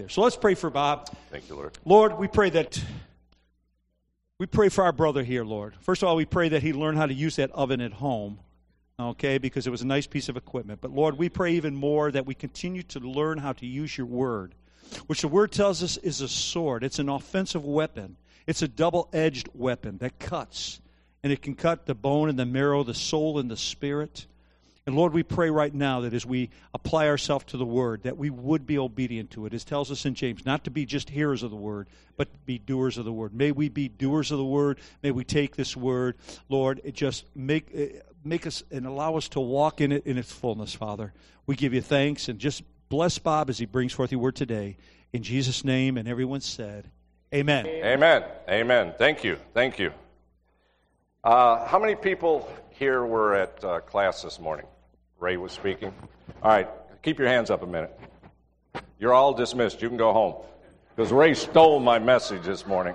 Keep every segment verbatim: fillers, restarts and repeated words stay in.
So let's pray for Bob. Thank you, Lord. Lord, we pray that we pray for our brother here, Lord. First of all, we pray that he learn how to use that oven at home, okay, because it was a nice piece of equipment. But Lord, we pray even more that we continue to learn how to use your word, which the word tells us is a sword. It's an offensive weapon. It's a double-edged weapon that cuts, and it can cut the bone and the marrow, the soul and the spirit. And Lord, we pray right now that as we apply ourselves to the Word, that we would be obedient to it. It tells us in James not to be just hearers of the Word, but be doers of the Word. May we be doers of the Word. May we take this Word, Lord, it just make make us and allow us to walk in it in its fullness, Father. We give you thanks, and just bless Bob as he brings forth your Word today. In Jesus' name, and everyone said, amen. Amen. Amen. Thank you. Thank you. Uh, how many people here were at uh, class this morning? Ray was speaking. All right, keep your hands up a minute. You're all dismissed. You can go home. Because Ray stole my message this morning.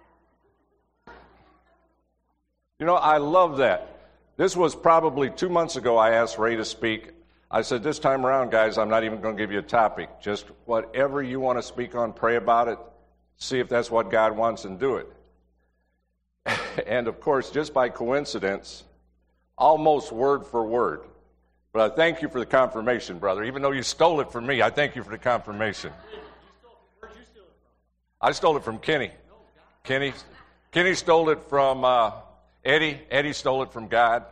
You know, I love that. This was probably two months ago I asked Ray to speak. I said, this time around, guys, I'm not even going to give you a topic. Just whatever you want to speak on, pray about it. See if that's what God wants and do it. And, of course, just by coincidence, almost word for word. But I thank you for the confirmation, brother. Even though you stole it from me, I thank you for the confirmation. Where'd you steal it from? I stole it from Kenny. Kenny, Kenny stole it from uh, Eddie. Eddie stole it from God.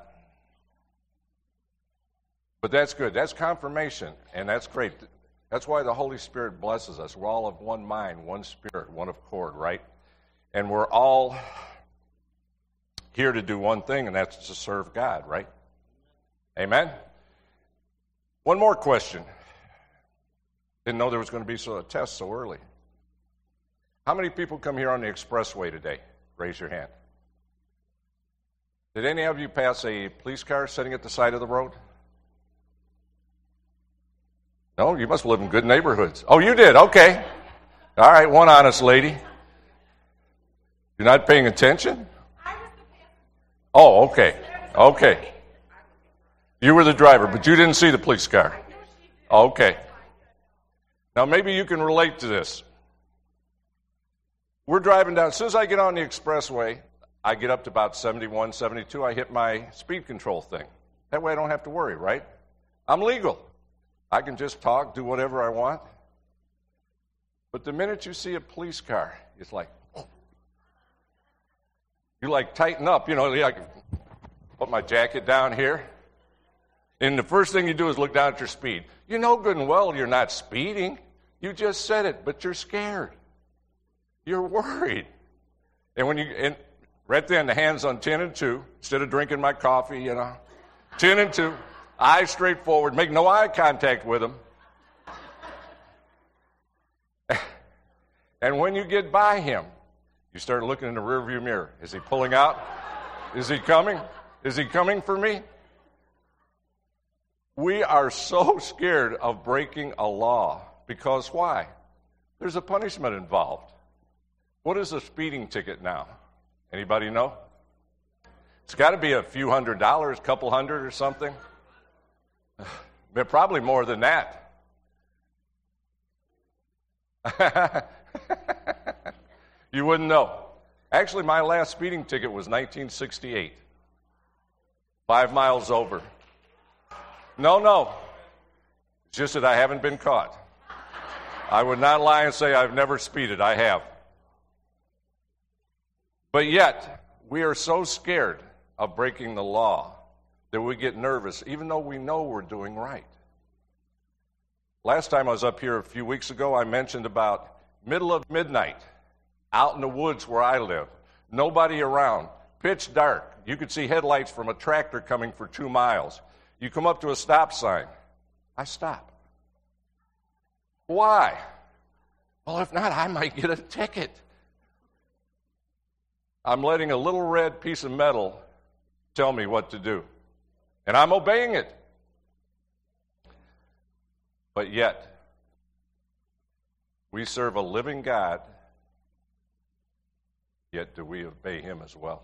But that's good. That's confirmation, and that's great. That's why the Holy Spirit blesses us. We're all of one mind, one spirit, one accord, right? And we're all here to do one thing, and that's to serve God, right? Amen? One more question. Didn't know there was going to be so a test so early. How many people come here on the expressway today? Raise your hand. Did any of you pass a police car sitting at the side of the road? No, you must live in good neighborhoods. Oh, you did? Okay. All right, one honest lady. You're not paying attention? Oh, okay. Okay. You were the driver, but you didn't see the police car. Okay. Now, maybe you can relate to this. We're driving down. As soon as I get on the expressway, I get up to about seventy-one, seventy-two. I hit my speed control thing. That way I don't have to worry, right? I'm legal. I can just talk, do whatever I want. But the minute you see a police car, it's like, oh. You like tighten up, you know, like put my jacket down here. And the first thing you do is look down at your speed. You know good and well you're not speeding. You just said it, but you're scared. You're worried. And when you, and right then, the hands on ten and two, instead of drinking my coffee, you know, ten and two, eyes straight forward, make no eye contact with them. And when you get by him, you start looking in the rearview mirror. Is he pulling out? Is he coming? Is he coming for me? We are so scared of breaking a law because why? There's a punishment involved. What is a speeding ticket now? Anybody know? It's got to be a few hundred dollars, a couple hundred or something. But probably more than that. You wouldn't know. Actually, my last speeding ticket was nineteen sixty-eight. Five miles over. No, no. It's just that I haven't been caught. I would not lie and say I've never speeded. I have. But yet, we are so scared of breaking the law that we get nervous, even though we know we're doing right. Last time I was up here a few weeks ago, I mentioned about middle of midnight, out in the woods where I live, nobody around, pitch dark. You could see headlights from a tractor coming for two miles. You come up to a stop sign. I stop. Why? Well, if not, I might get a ticket. I'm letting a little red piece of metal tell me what to do. And I'm obeying it. But yet, we serve a living God, yet do we obey him as well?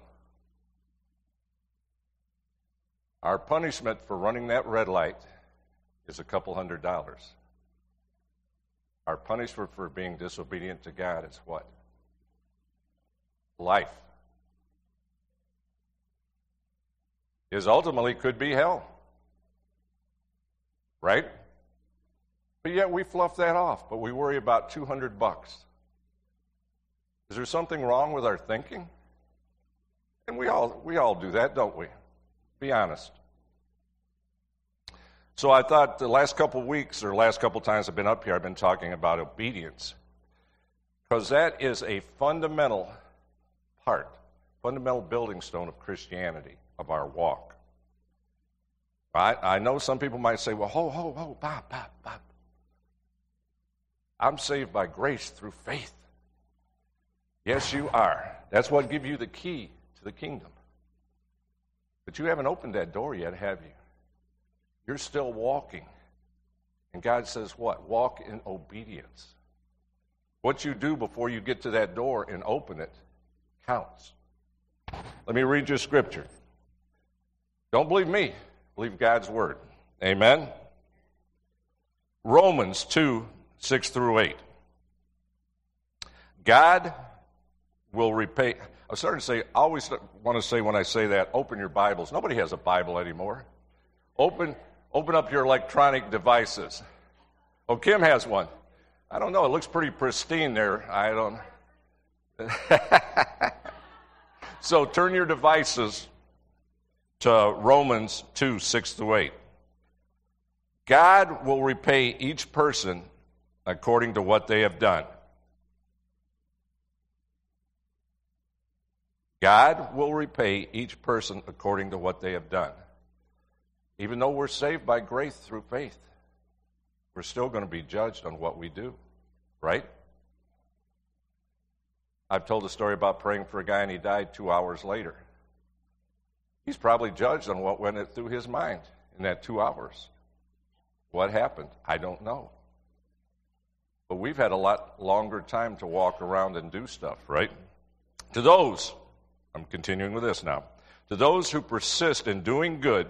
Our punishment for running that red light is a couple hundred dollars. Our punishment for being disobedient to God is what? Life. Is ultimately could be hell. Right? But yet we fluff that off, but we worry about two hundred bucks. Is there something wrong with our thinking? And we all we all do that, don't we? Be honest. So I thought the last couple of weeks, or last couple of times I've been up here, I've been talking about obedience. Because that is a fundamental part, fundamental building stone of Christianity, of our walk. I, I know some people might say, well, ho, ho, ho, Bob, Bob, Bob. I'm saved by grace through faith. Yes, you are. That's what gives you the key to the kingdom. But you haven't opened that door yet, have you? You're still walking. And God says what? Walk in obedience. What you do before you get to that door and open it counts. Let me read you scripture. Don't believe me. Believe God's word. Amen? Romans two, six through eight. God will repay. I'm starting to say, I always want to say when I say that, open your Bibles. Nobody has a Bible anymore. Open, open up your electronic devices. Oh, Kim has one. I don't know. It looks pretty pristine there. I don't. So turn your devices to Romans two, six through eight. God will repay each person according to what they have done. God will repay each person according to what they have done. Even though we're saved by grace through faith, we're still going to be judged on what we do, right? I've told a story about praying for a guy and he died two hours later. He's probably judged on what went through his mind in that two hours. What happened? I don't know. But we've had a lot longer time to walk around and do stuff, right? To those, I'm continuing with this now, to those who persist in doing good,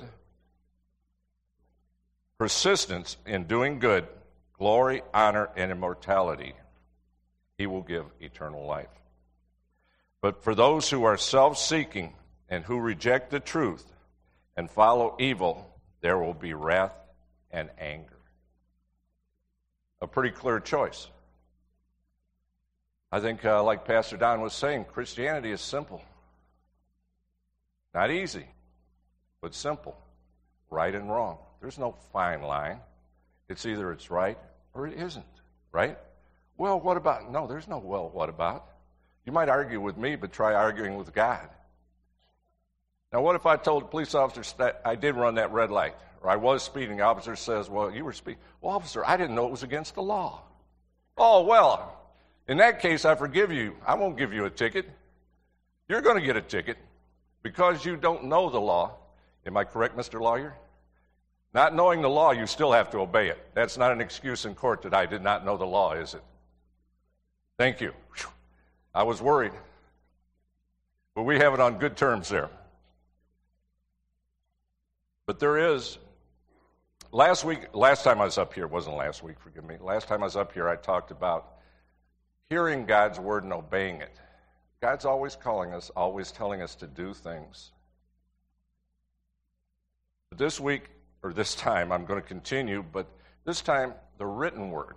persistence in doing good, glory, honor, and immortality, he will give eternal life. But for those who are self-seeking and who reject the truth and follow evil, there will be wrath and anger. A pretty clear choice. I think, uh, like Pastor Don was saying, Christianity is simple. Not easy, but simple. Right and wrong. There's no fine line. It's either it's right or it isn't, right? Well, what about? No, there's no well, what about? You might argue with me, but try arguing with God. Now, what if I told a police officer that I did run that red light, or I was speeding? The officer says, well, you were speeding. Well, officer, I didn't know it was against the law. Oh, well, in that case, I forgive you. I won't give you a ticket. You're going to get a ticket because you don't know the law. Am I correct, Mister Lawyer? Not knowing the law, you still have to obey it. That's not an excuse in court that I did not know the law, is it? Thank you. I was worried. But we have it on good terms there. But there is, last week, last time I was up here, wasn't last week, forgive me. Last time I was up here, I talked about hearing God's word and obeying it. God's always calling us, always telling us to do things. But this week, or this time, I'm going to continue, but this time, the written word.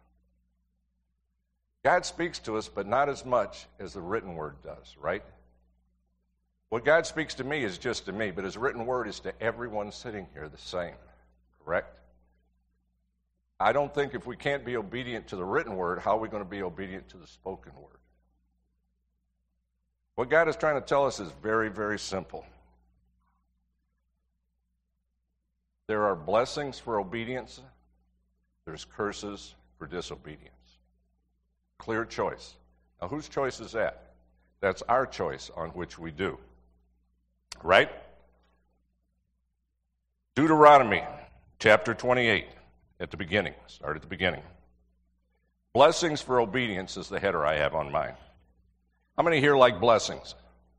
God speaks to us, but not as much as the written word does, right? What God speaks to me is just to me, but his written word is to everyone sitting here the same, correct? I don't think if we can't be obedient to the written word, how are we going to be obedient to the spoken word? What God is trying to tell us is very, very simple. There are blessings for obedience. There's curses for disobedience. Clear choice. Now, whose choice is that? That's our choice on which we do. Right? Deuteronomy chapter twenty-eight at the beginning. Start at the beginning. Blessings for obedience is the header I have on mine. How many here like blessings?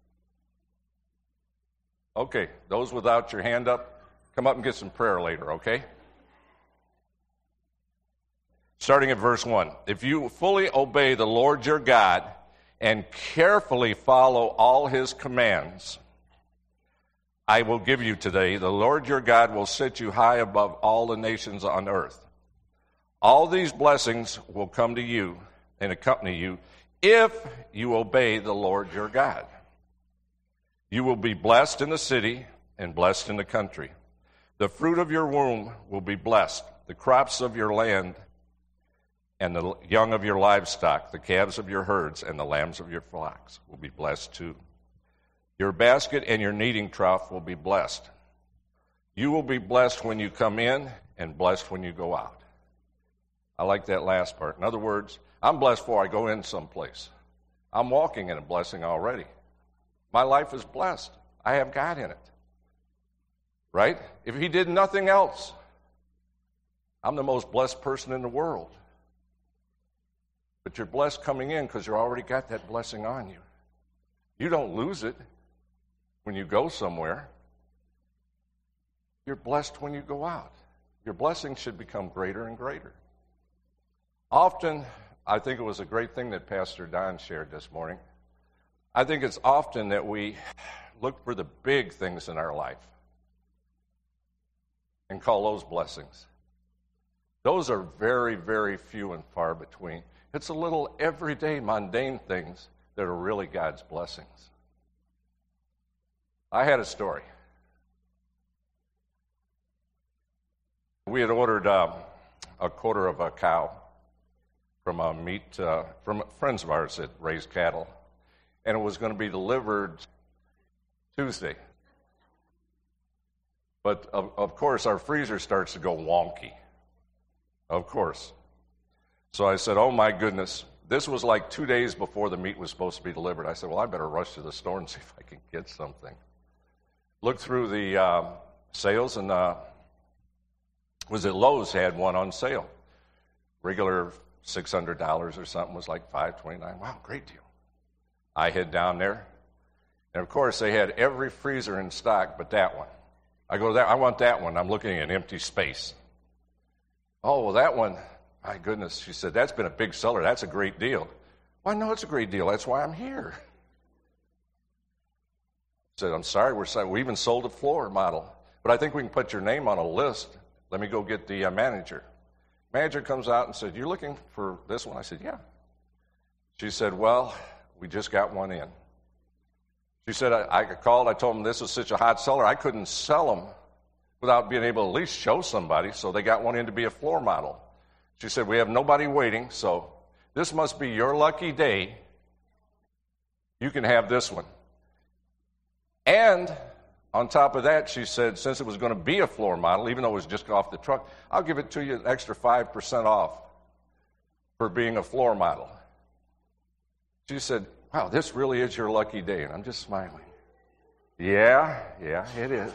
Okay, those without your hand up, come up and get some prayer later, okay? starting at verse one. If you fully obey the Lord your God and carefully follow all his commands I will give you today, the Lord your God will set you high above all the nations on earth. All these blessings will come to you and accompany you if you obey the Lord your God. You will be blessed in the city and blessed in the country. The fruit of your womb will be blessed, the crops of your land and the young of your livestock, the calves of your herds and the lambs of your flocks will be blessed too. Your basket and your kneading trough will be blessed. You will be blessed when you come in and blessed when you go out. I like that last part. In other words, I'm blessed before I go in someplace. I'm walking in a blessing already. My life is blessed. I have God in it. Right? If he did nothing else, I'm the most blessed person in the world. But you're blessed coming in because you already got that blessing on you. You don't lose it when you go somewhere. You're blessed when you go out. Your blessing should become greater and greater. Often, I think it was a great thing that Pastor Don shared this morning. I think it's often that we look for the big things in our life and call those blessings. Those are very, very few and far between. It's a little everyday, mundane things that are really God's blessings. I had a story. We had ordered uh, a quarter of a cow from a meat uh, from friends of ours that raised cattle, and it was going to be delivered Tuesday. But of, of course, our freezer starts to go wonky. Of course. So I said, oh my goodness, this was like two days before the meat was supposed to be delivered. I said, well, I better rush to the store and see if I can get something. Looked through the uh, sales, and uh, was it Lowe's had one on sale. Regular six hundred dollars or something was like five twenty-nine. Wow, great deal. I head down there, and of course they had every freezer in stock but that one. I go there, I want that one. I'm looking at empty space. Oh, well, that one, my goodness, she said, that's been a big seller. That's a great deal. Well, I know it's a great deal. That's why I'm here. I said, I'm sorry, we're we even sold a floor model, but I think we can put your name on a list. Let me go get the uh, manager. Manager comes out and said, you're looking for this one? I said, yeah. She said, well, we just got one in. She said, I, I called, I told them this is such a hot seller, I couldn't sell them without being able to at least show somebody, so they got one in to be a floor model. She said, we have nobody waiting, so this must be your lucky day. You can have this one. And on top of that, she said, since it was going to be a floor model, even though it was just off the truck, I'll give it to you an extra five percent off for being a floor model. She said, wow, this really is your lucky day. And I'm just smiling. Yeah, yeah, it is.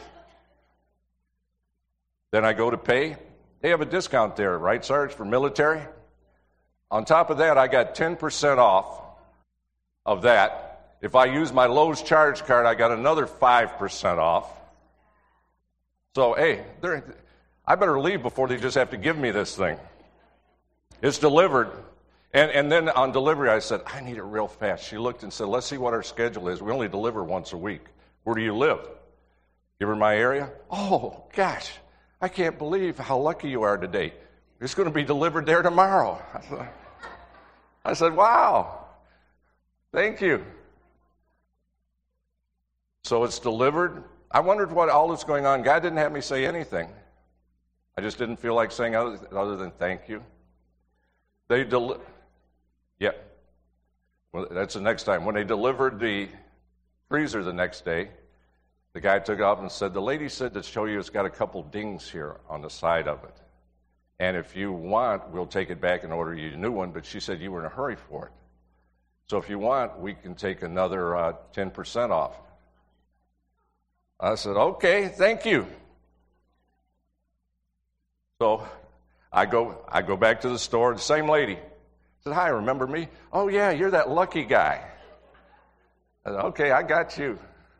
Then I go to pay. They have a discount there, right, Sarge, for military? On top of that, I got ten percent off of that. If I use my Lowe's charge card, I got another five percent off. So, hey, I better leave before they just have to give me this thing. It's delivered. And, and then on delivery, I said, I need it real fast. She looked and said, let's see what our schedule is. We only deliver once a week. Where do you live? Give her my area. Oh, gosh, I can't believe how lucky you are today. It's going to be delivered there tomorrow. I said, I said wow, thank you. So it's delivered. I wondered what all that's going on. God didn't have me say anything. I just didn't feel like saying other, other than thank you. They del- Yeah. Well, that's the next time. When they delivered the freezer the next day, the guy took it off and said, the lady said to show you it's got a couple dings here on the side of it. And if you want, we'll take it back and order you a new one. But she said you were in a hurry for it. So if you want, we can take another uh, ten percent off. I said, okay, thank you. So I go I go back to the store, the same lady. I said, hi, remember me? Oh, yeah, you're that lucky guy. I said, okay, I got you.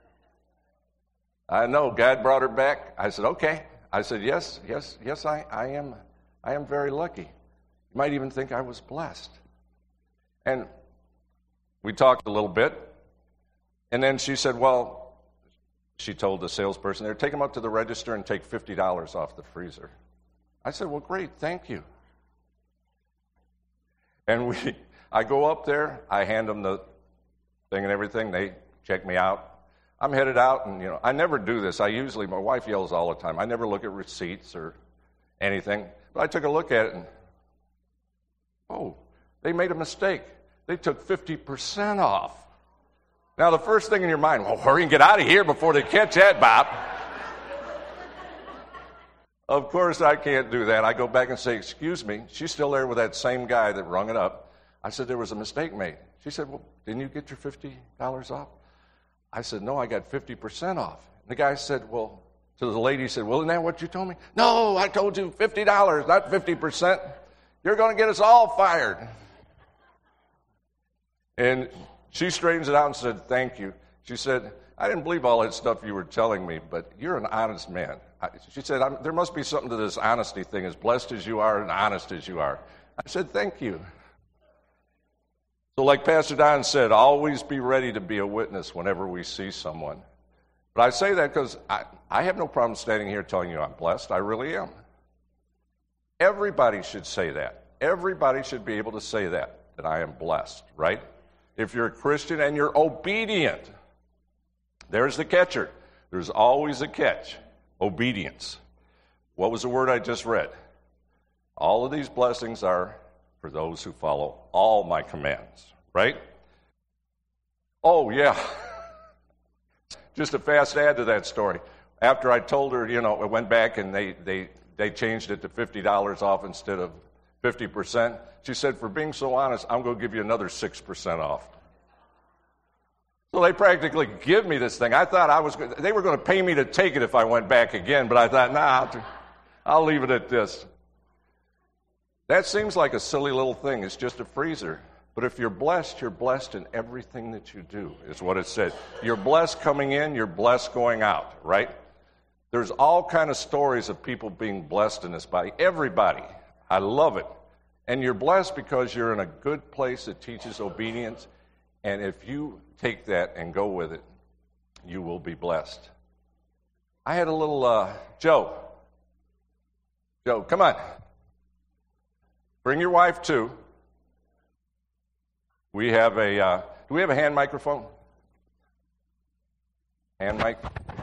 I know, God brought her back. I said, okay. I said, yes, yes, yes, I, I am I am very lucky. You might even think I was blessed. And we talked a little bit, and then she said, well, she told the salesperson there, take them up to the register and take fifty dollars off the freezer. I said, well, great, thank you. And we, I go up there, I hand them the thing and everything, they check me out. I'm headed out, and, you know, I never do this. I usually, my wife yells all the time. I never look at receipts or anything. But I took a look at it, and, oh, they made a mistake. They took fifty percent off. Now, the first thing in your mind, well, hurry and get out of here before they catch that, Bob. Of course, I can't do that. I go back and say, excuse me. She's still there with that same guy that rung it up. I said, there was a mistake made. She said, well, didn't you get your fifty dollars off? I said, no, I got fifty percent off. And the guy said, well, to the lady, he said, well, isn't that what you told me? No, I told you fifty dollars, not fifty percent. You're going to get us all fired. And she straightens it out and said, thank you. She said, I didn't believe all that stuff you were telling me, but you're an honest man. I, she said, I'm, there must be something to this honesty thing, as blessed as you are and honest as you are. I said, thank you. So like Pastor Don said, always be ready to be a witness whenever we see someone. But I say that because I, I have no problem standing here telling you I'm blessed. I really am. Everybody should say that. Everybody should be able to say that, that I am blessed, right? If you're a Christian and you're obedient, there's the catcher. There's always a catch. Obedience. What was the word I just read? All of these blessings are for those who follow all my commands, right? Oh, yeah. Just a fast add to that story. After I told her, you know, I went back and they, they, they changed it to fifty dollars off instead of fifty percent. She said, for being so honest, I'm going to give you another six percent off. So they practically give me this thing. I thought I was, they were going to pay me to take it if I went back again, but I thought, nah, I'll leave it at this. That seems like a silly little thing. It's just a freezer. But if you're blessed, you're blessed in everything that you do, is what it said. You're blessed coming in, you're blessed going out, right? There's all kind of stories of people being blessed in this body. Everybody. I love it. And you're blessed because you're in a good place that teaches obedience. And if you take that and go with it, you will be blessed. I had a little, uh, Joe. Joe, come on. Bring your wife too. We have a, uh, do we have a hand microphone? Hand mic?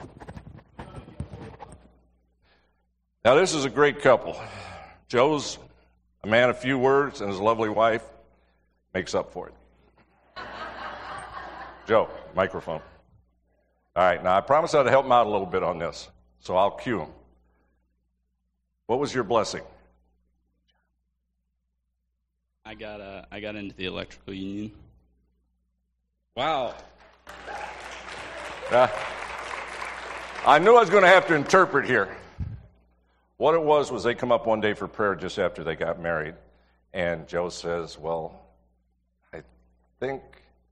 Now this is a great couple. Joe's a man of few words, and his lovely wife makes up for it. Joe, microphone. All right, now I promised I'd help him out a little bit on this, so I'll cue him. What was your blessing? I got uh, I got into the electrical union. Wow. Uh, I knew I was going to have to interpret here. What it was was they come up one day for prayer just after they got married, and Joe says, well, I think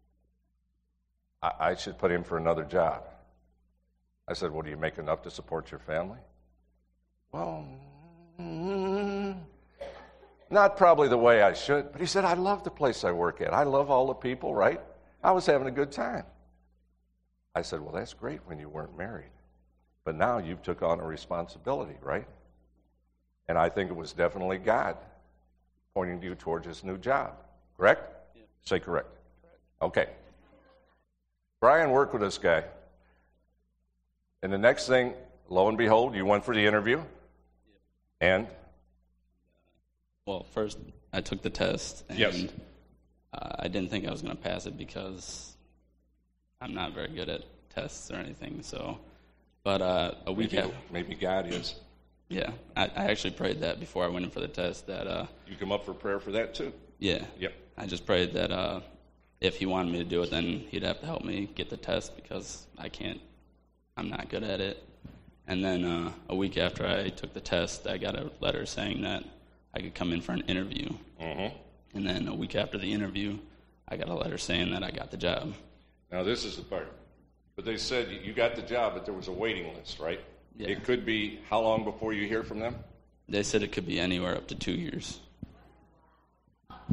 I, I should put in for another job. I said, well, do you make enough to support your family? Well, mm, not probably the way I should. But he said, I love the place I work at. I love all the people, right? I was having a good time. I said, well, that's great when you weren't married. But now you've took on a responsibility, right? And I think it was definitely God pointing you towards his new job. Correct? Yeah. Say correct. Okay. Brian worked with this guy. And the next thing, lo and behold, you went for the interview. Yeah. And? Well, first I took the test, and yes. uh, I didn't think I was going to pass it because I'm not very good at tests or anything. So, but uh, a week maybe, after, maybe God is. Yeah, I, I actually prayed that before I went in for the test. That uh, you come up for prayer for that too. Yeah. Yep. I just prayed that uh, if he wanted me to do it, then he'd have to help me get the test because I can't. I'm not good at it. And then uh, a week after I took the test, I got a letter saying that I could come in for an interview. Mm-hmm. And then a week after the interview, I got a letter saying that I got the job. Now, this is the part. But they said you got the job, but there was a waiting list, right? Yeah. It could be how long before you hear from them? They said it could be anywhere up to two years.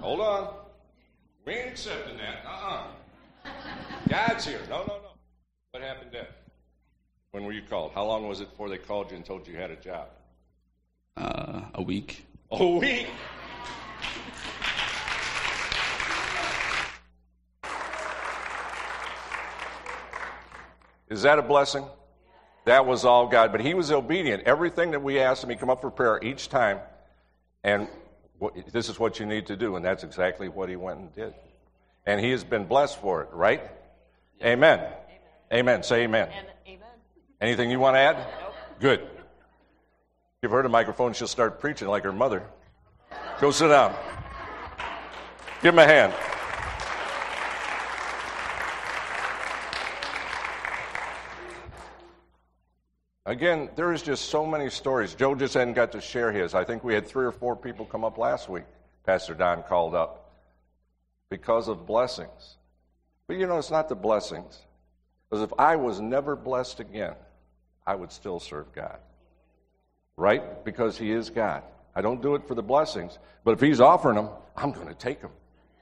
Hold on. We ain't accepting that. Uh-uh. God's here. No, no, no. What happened then? When were you called? How long was it before they called you and told you you had a job? Uh, a week. A week? Is that a blessing? That was all God. But he was obedient. Everything that we asked him, he come up for prayer each time. And this is what you need to do. And that's exactly what he went and did. And he has been blessed for it, right? Yes. Amen. Amen. Amen. Say amen. And amen. Anything you want to add? Nope. Good. Give her the microphone, she'll start preaching like her mother. Go sit down. Give him a hand. Again, there is just so many stories. Joe just hadn't got to share his. I think we had three or four people come up last week. Pastor Don called up because of blessings. But you know, it's not the blessings. Because if I was never blessed again, I would still serve God. Right? Because he is God. I don't do it for the blessings. But if he's offering them, I'm going to take them.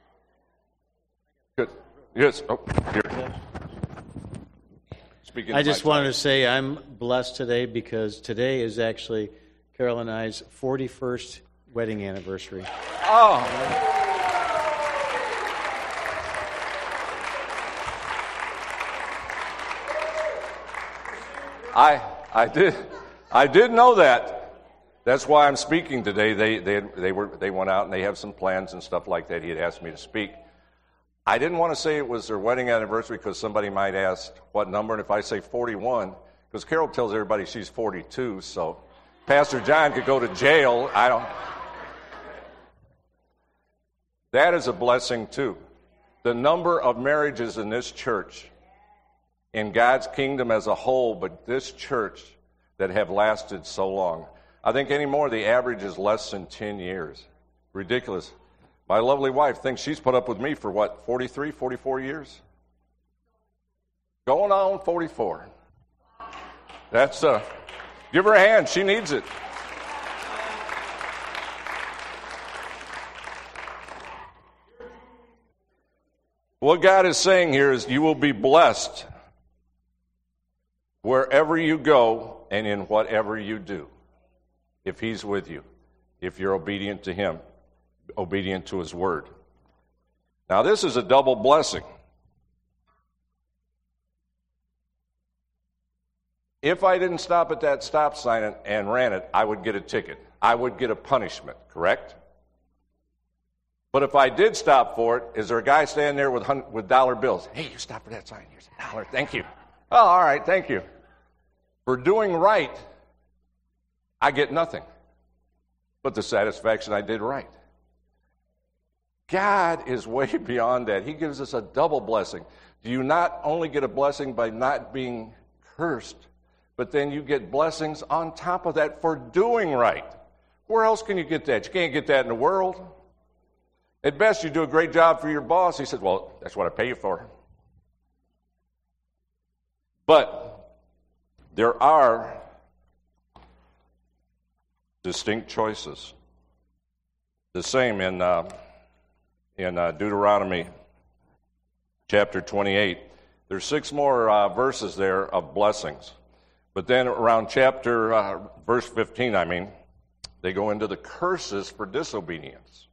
Good. Yes. Oh, here. Speaking I just wanted to say I'm blessed today because today is actually Carol and I's forty-first wedding anniversary. Oh. I I did I did know that. That's why I'm speaking today. They they they were they went out and they have some plans and stuff like that. He had asked me to speak. I didn't want to say it was their wedding anniversary because somebody might ask what number, and if I say forty-one, because Carol tells everybody she's forty-two, so Pastor John could go to jail. I don't. That is a blessing too. The number of marriages in this church, in God's kingdom as a whole, but this church that have lasted so long. I think anymore the average is less than ten years. Ridiculous. My lovely wife thinks she's put up with me for what, forty-three, forty-four years? Going on forty-four. That's, uh, give her a hand. She needs it. What God is saying here is you will be blessed wherever you go and in whatever you do, if he's with you, if you're obedient to him. Obedient to his word. Now, this is a double blessing. If I didn't stop at that stop sign and, and ran it, I would get a ticket. I would get a punishment, correct? But if I did stop for it, is there a guy standing there with with dollar bills? Hey, you stop for that sign. Here's a dollar. Thank you. Oh, all right. Thank you. For doing right, I get nothing but the satisfaction I did right. God is way beyond that. He gives us a double blessing. Do you not only get a blessing by not being cursed, but then you get blessings on top of that for doing right? Where else can you get that? You can't get that in the world. At best, you do a great job for your boss. He says, well, that's what I pay you for. But there are distinct choices. The same in... Uh, In uh, Deuteronomy chapter twenty-eight, there's six more uh, verses there of blessings. But then around chapter, uh, verse fifteen, I mean, they go into the curses for disobedience.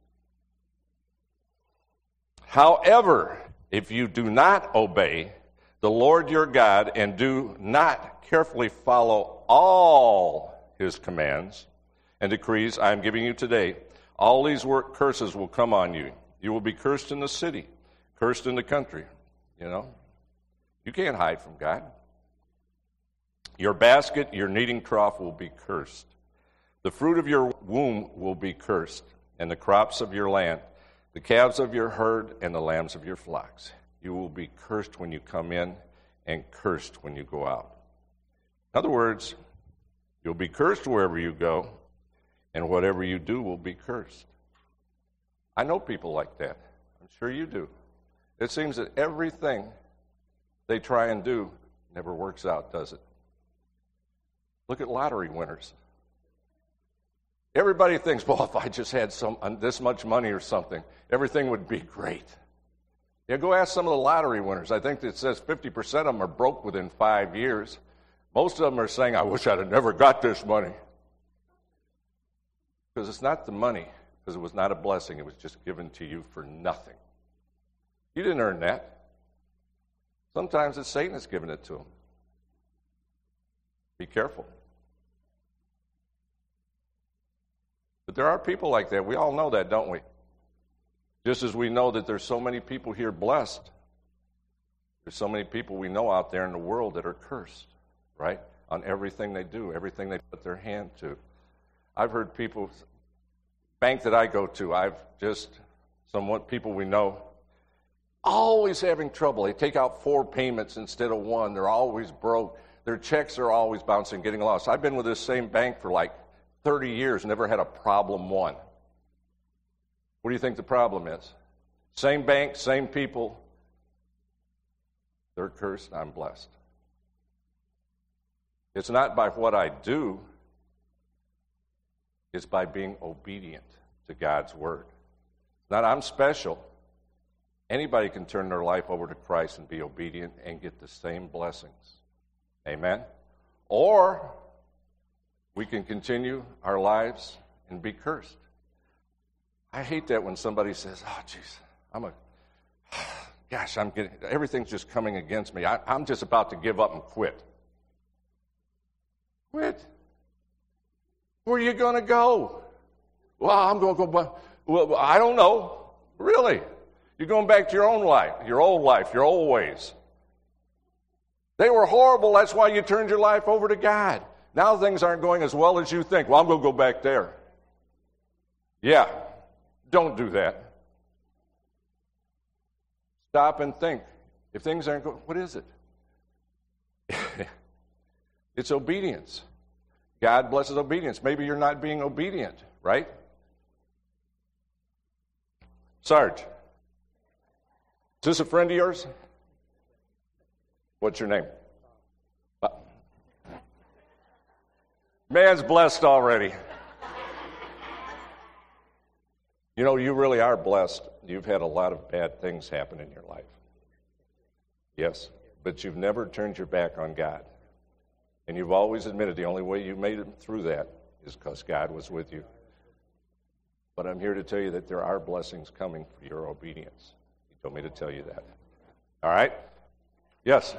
However, if you do not obey the Lord your God and do not carefully follow all his commands and decrees I am giving you today, all these work curses will come on you. You will be cursed in the city, cursed in the country, you know. You can't hide from God. Your basket, your kneading trough will be cursed. The fruit of your womb will be cursed, and the crops of your land, the calves of your herd, and the lambs of your flocks. You will be cursed when you come in and cursed when you go out. In other words, you'll be cursed wherever you go, and whatever you do will be cursed. I know people like that. I'm sure you do. It seems that everything they try and do never works out, does it? Look at lottery winners. Everybody thinks, well, if I just had some this much money or something, everything would be great. Yeah, go ask some of the lottery winners. I think it says fifty percent of them are broke within five years. Most of them are saying, I wish I'd have never got this money. Because it's not the money, because it was not a blessing. It was just given to you for nothing. You didn't earn that. Sometimes it's Satan that's giving it to them. Be careful. But there are people like that. We all know that, don't we? Just as we know that there's so many people here blessed, there's so many people we know out there in the world that are cursed, right? On everything they do, everything they put their hand to. I've heard people, bank that I go to, I've just, somewhat people we know, always having trouble. They take out four payments instead of one. They're always broke. Their checks are always bouncing, getting lost. I've been with this same bank for like thirty years, never had a problem one. What do you think the problem is? Same bank, same people. They're cursed, I'm blessed. It's not by what I do. It's by being obedient to God's word. Not I'm special. Anybody can turn their life over to Christ and be obedient and get the same blessings. Amen? Or we can continue our lives and be cursed. I hate that when somebody says, oh, jeez, I'm a, gosh, I'm getting, everything's just coming against me. I, I'm just about to give up and quit. Quit? Where are you going to go? Well, I'm going to go, well, I don't know. Really? You're going back to your own life, your old life, your old ways. They were horrible. That's why you turned your life over to God. Now things aren't going as well as you think. Well, I'm going to go back there. Yeah, don't do that. Stop and think. If things aren't going, what is it? It's obedience. God blesses obedience. Maybe you're not being obedient, right? Sarge, is this a friend of yours? What's your name? Uh, man's blessed already. You know, you really are blessed. You've had a lot of bad things happen in your life. Yes, but you've never turned your back on God. And you've always admitted the only way you made it through that is because God was with you. But I'm here to tell you that there are blessings coming for your obedience. He told me to tell you that. All right? Yes.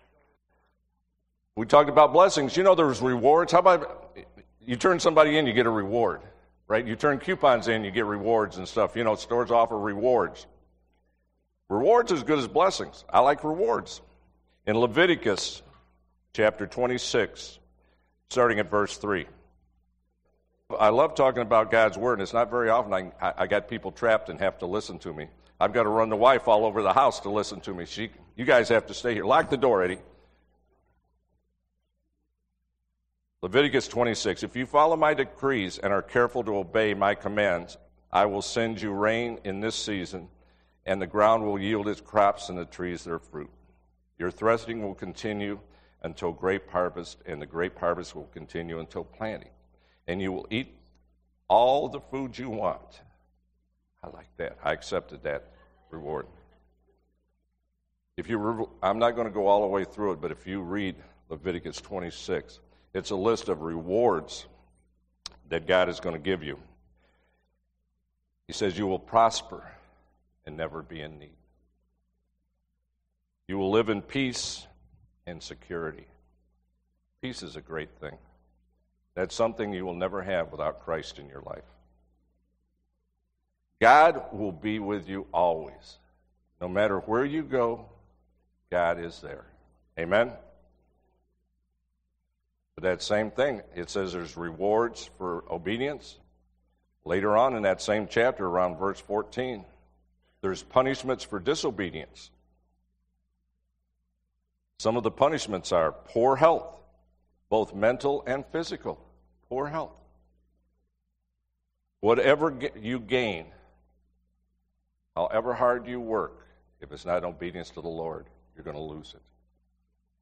We talked about blessings. You know there's rewards. How about you turn somebody in, you get a reward, right? You turn coupons in, you get rewards and stuff. You know, stores offer rewards. Rewards as good as blessings. I like rewards. In Leviticus chapter twenty-six, starting at verse three. I love talking about God's word, and it's not very often I, I got people trapped and have to listen to me. I've got to run the wife all over the house to listen to me. She, you guys have to stay here. Lock the door, Eddie. Leviticus twenty-six, if you follow my decrees and are careful to obey my commands, I will send you rain in this season, and the ground will yield its crops and the trees their fruit. Your threshing will continue until grape harvest, and the grape harvest will continue until planting. And you will eat all the food you want. I like that. I accepted that reward. If you, re- I'm not going to go all the way through it, but if you read Leviticus twenty-six, it's a list of rewards that God is going to give you. He says you will prosper and never be in need. You will live in peace and security. Peace is a great thing. That's something you will never have without Christ in your life. God will be with you always. No matter where you go, God is there. Amen? But that same thing, it says there's rewards for obedience. Later on in that same chapter, around verse fourteen, there's punishments for disobedience. Some of the punishments are poor health, both mental and physical. Poor health. Whatever you gain, however hard you work, if it's not obedience to the Lord, you're going to lose it.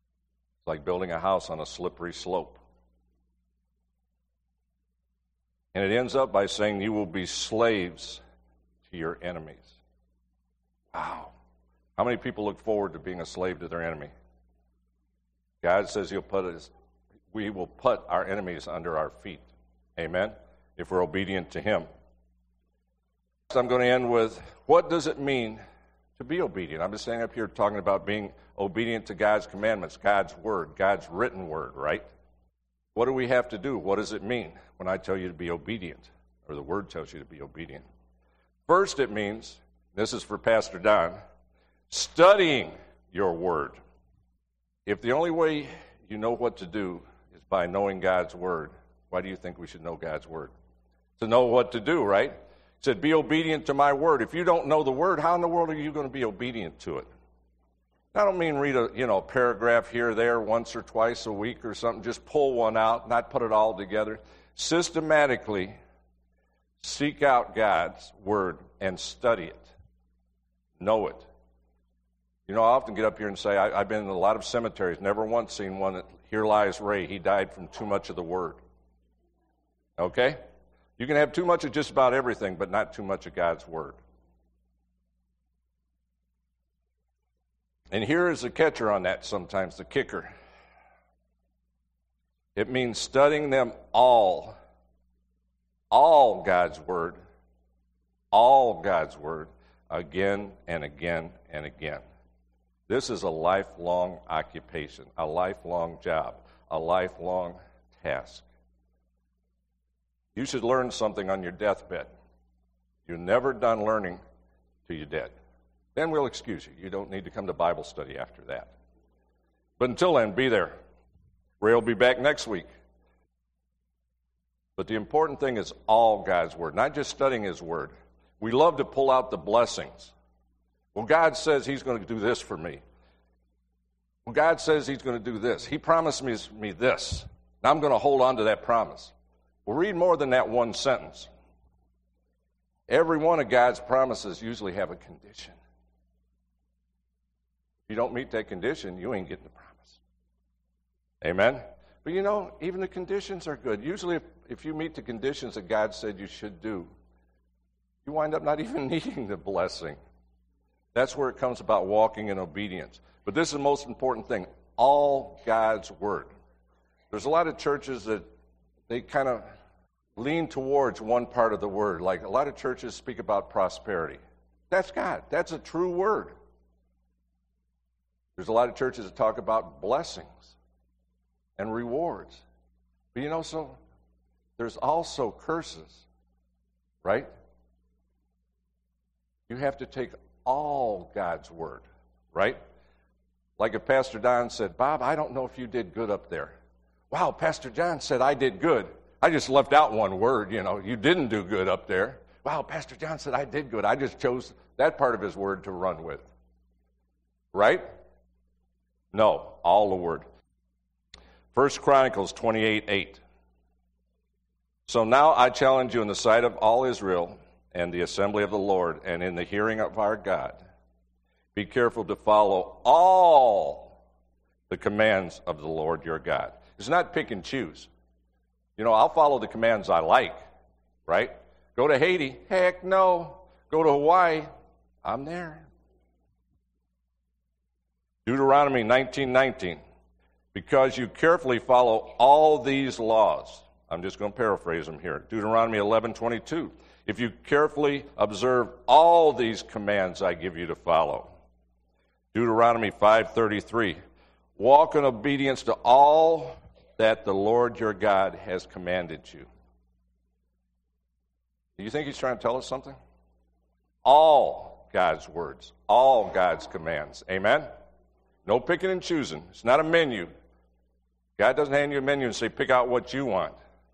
It's like building a house on a slippery slope. And it ends up by saying you will be slaves to your enemies. Wow. How many people look forward to being a slave to their enemy? God says he'll put us, we will put our enemies under our feet. Amen? If we're obedient to him. So I'm going to end with, what does it mean to be obedient? I'm just standing up here talking about being obedient to God's commandments, God's word, God's written word, right? What do we have to do? What does it mean when I tell you to be obedient, or the word tells you to be obedient? First, it means, this is for Pastor Don, studying your word. If the only way you know what to do is by knowing God's word, why do you think we should know God's word? To know what to do, right? It said, be obedient to my word. If you don't know the word, how in the world are you going to be obedient to it? I don't mean read a you know paragraph here or there once or twice a week or something. Just pull one out, not put it all together. Systematically seek out God's word and study it. Know it. You know, I often get up here and say, I, I've been in a lot of cemeteries, never once seen one that, here lies Ray. He died from too much of the word. Okay? You can have too much of just about everything, but not too much of God's word. And here is the catcher on that sometimes, the kicker. It means studying them all, all God's word, all God's word, again and again and again. This is a lifelong occupation, a lifelong job, a lifelong task. You should learn something on your deathbed. You're never done learning till you're dead. Then we'll excuse you. You don't need to come to Bible study after that. But until then, be there. Ray will be back next week. But the important thing is all God's word, not just studying his word. We love to pull out the blessings. Well, God says he's going to do this for me. Well, God says he's going to do this. He promised me, me this. And I'm going to hold on to that promise. Well, read more than that one sentence. Every one of God's promises usually have a condition. If you don't meet that condition, you ain't getting the promise. Amen? But you know, even the conditions are good. Usually if, if you meet the conditions that God said you should do, you wind up not even needing the blessing. That's where it comes about walking in obedience. But this is the most important thing, all God's word. There's a lot of churches that they kind of lean towards one part of the word. Like a lot of churches speak about prosperity. That's God. That's a true word. There's a lot of churches that talk about blessings and rewards. But you know, so there's also curses, right? You have to take all God's word, right? Like if Pastor Don said, Bob, I don't know if you did good up there. Wow, Pastor John said I did good. I just left out one word, you know, you didn't do good up there. Wow, Pastor John said I did good. I just chose that part of his word to run with. Right? No, all the word. First Chronicles twenty-eight eight. So now I challenge you in the sight of all Israel and the assembly of the Lord and in the hearing of our God, be careful to follow all the commands of the Lord your God. It's not pick and choose. You know, I'll follow the commands I like, right? Go to Haiti? Heck no. Go to Hawaii? I'm there. Deuteronomy nineteen nineteen. Because you carefully follow all these laws. I'm just going to paraphrase them here. Deuteronomy eleven twenty-two. If you carefully observe all these commands I give you to follow. Deuteronomy five thirty-three. Walk in obedience to all that the Lord your God has commanded you. Do you think he's trying to tell us something? All God's words, all God's commands. Amen? No picking and choosing. It's not a menu. God doesn't hand you a menu and say, pick out what you want.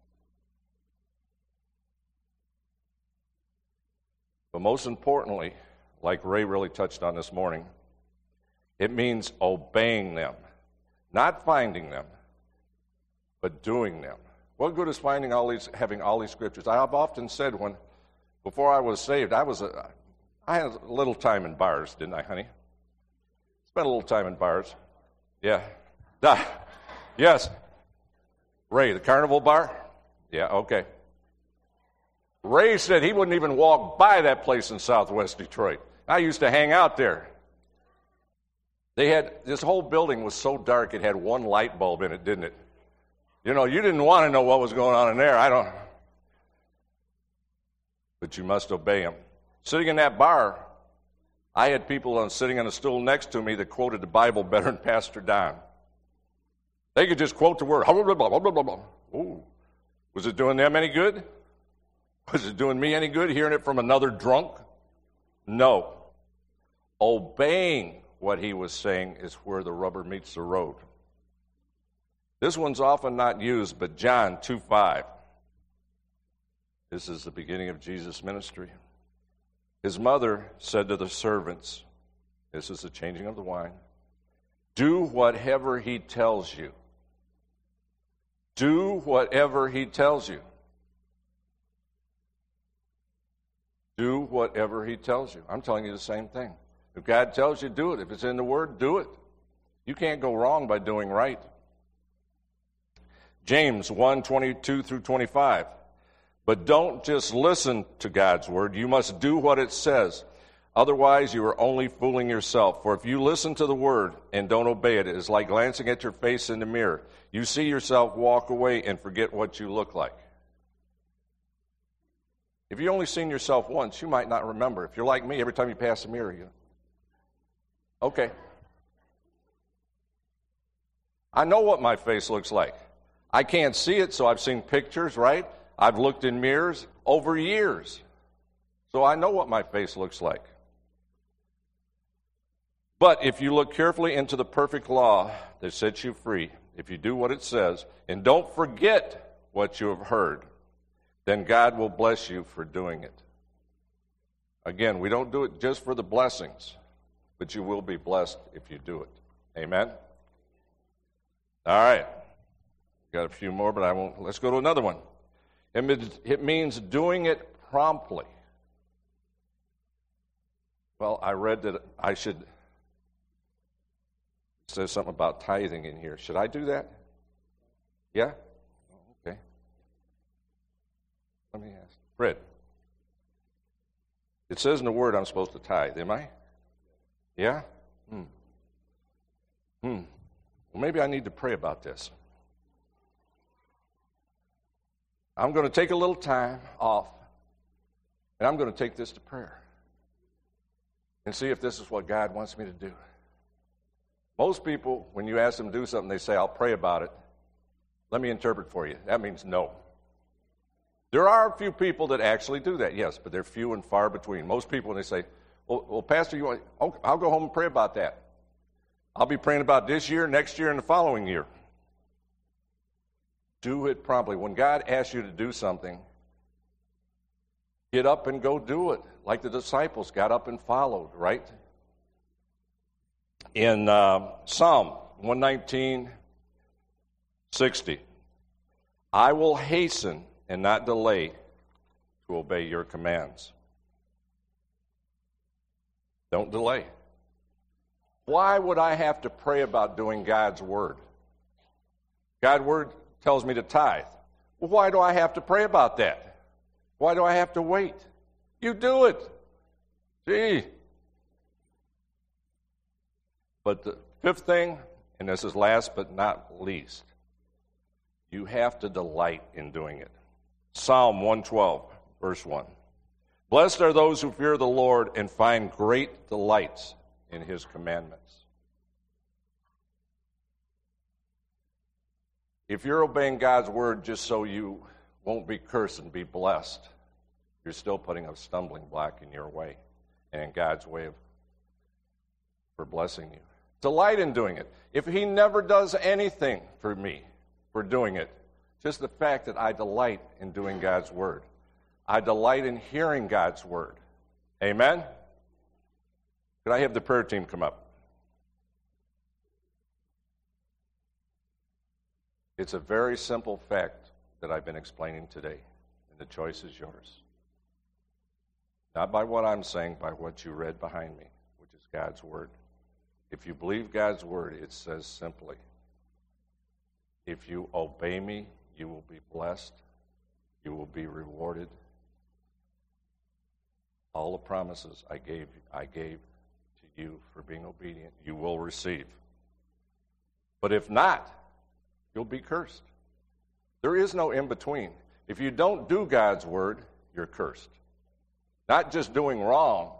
But most importantly, like Ray really touched on this morning, it means obeying them. Not finding them, but doing them. What good is finding all these, having all these scriptures? I have often said when, before I was saved, I was a, I had a little time in bars, didn't I, honey? Spent a little time in bars. Yeah. Yes. Ray, the carnival bar? Yeah, okay. Ray said he wouldn't even walk by that place in southwest Detroit. I used to hang out there. They had, this whole building was so dark it had one light bulb in it, didn't it? You know, you didn't want to know what was going on in there. I don't. But you must obey him. Sitting in that bar, I had people on, sitting on a stool next to me that quoted the Bible better than Pastor Don. They could just quote the word. Ooh. Was it doing them any good? Was it doing me any good hearing it from another drunk? No. Obeying what he was saying is where the rubber meets the road. This one's often not used, but John two five. This is the beginning of Jesus' ministry. His mother said to the servants, this is the changing of the wine, do whatever he tells you. Do whatever he tells you. Do whatever he tells you. I'm telling you the same thing. If God tells you, do it. If it's in the Word, do it. You can't go wrong by doing right. James one twenty-two through twenty-five. But don't just listen to God's Word. You must do what it says. Otherwise, you are only fooling yourself. For if you listen to the Word and don't obey it, it is like glancing at your face in the mirror. You see yourself walk away and forget what you look like. If you only seen yourself once, you might not remember. If you're like me, every time you pass a mirror, you okay. I know what my face looks like. I can't see it, so I've seen pictures, right? I've looked in mirrors over years. So I know what my face looks like. But if you look carefully into the perfect law that sets you free, if you do what it says, and don't forget what you have heard, then God will bless you for doing it. Again, we don't do it just for the blessings, but you will be blessed if you do it. Amen? All right. Got a few more, but I won't. Let's go to another one. It means doing it promptly. Well, I read that I should. It says something about tithing in here. Should I do that? Yeah? Okay. Let me ask. Fred. It says in the Word I'm supposed to tithe, am I? Yeah? Hmm. Hmm. Well, maybe I need to pray about this. I'm going to take a little time off, and I'm going to take this to prayer and see if this is what God wants me to do. Most people, when you ask them to do something, they say, I'll pray about it. Let me interpret for you. That means no. There are a few people that actually do that, yes, but they're few and far between. Most people, when they say, well, well Pastor, you want, oh, I'll go home and pray about that. I'll be praying about this year, next year, and the following year. Do it promptly. When God asks you to do something, get up and go do it, like the disciples got up and followed, right? In uh, Psalm one nineteen, sixty, I will hasten and not delay to obey your commands. Don't delay. Why would I have to pray about doing God's word? God's word tells me to tithe. Well, why do I have to pray about that? Why do I have to wait? You do it. Gee. But the fifth thing, and this is last but not least, you have to delight in doing it. Psalm one twelve, verse one. Blessed are those who fear the Lord and find great delights in his commandments. If you're obeying God's word just so you won't be cursed and be blessed, you're still putting a stumbling block in your way and in God's way of, for blessing you. Delight in doing it. If he never does anything for me for doing it, just the fact that I delight in doing God's word. I delight in hearing God's word. Amen? Could I have the prayer team come up? It's a very simple fact that I've been explaining today, and the choice is yours. Not by what I'm saying, by what you read behind me, which is God's word. If you believe God's word, it says simply, if you obey me, you will be blessed, you will be rewarded, all the promises I gave, I gave to you for being obedient, you will receive. But if not, you'll be cursed. There is no in-between. If you don't do God's word, you're cursed. Not just doing wrong,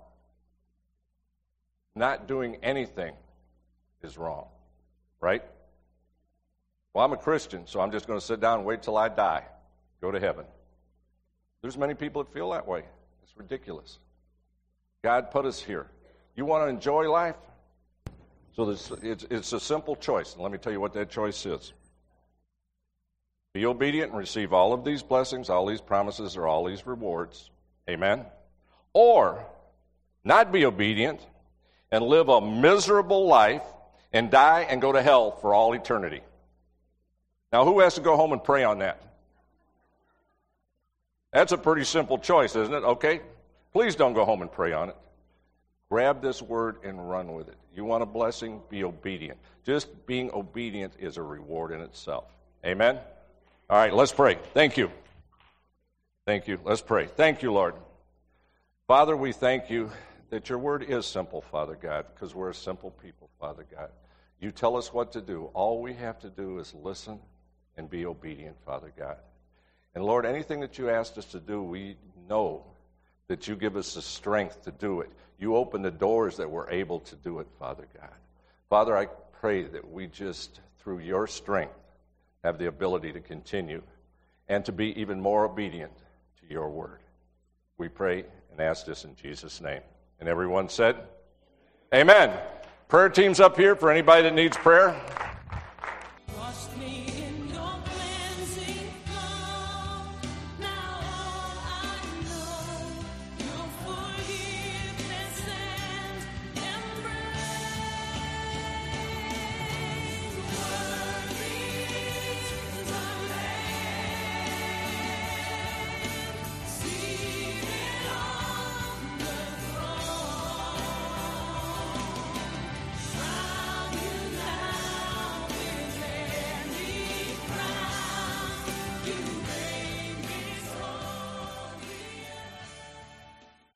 not doing anything is wrong, right? Well, I'm a Christian, so I'm just going to sit down and wait till I die, go to heaven. There's many people that feel that way. It's ridiculous. God put us here. You want to enjoy life? So this, it's, it's a simple choice. And let me tell you what that choice is. Be obedient and receive all of these blessings, all these promises, or all these rewards. Amen? Or not be obedient and live a miserable life and die and go to hell for all eternity. Now, who has to go home and pray on that? That's a pretty simple choice, isn't it? Okay? Please don't go home and pray on it. Grab this word and run with it. You want a blessing? Be obedient. Just being obedient is a reward in itself. Amen? All right, let's pray. Thank you. Thank you. Let's pray. Thank you, Lord. Father, we thank you that your word is simple, Father God, because we're a simple people, Father God. You tell us what to do. All we have to do is listen and be obedient, Father God. And Lord, anything that you asked us to do, we know that you give us the strength to do it. You open the doors that we're able to do it, Father God. Father, I pray that we just, through your strength, have the ability to continue and to be even more obedient to your word. We pray and ask this in Jesus' name. And everyone said, amen. Prayer team's up here for anybody that needs prayer.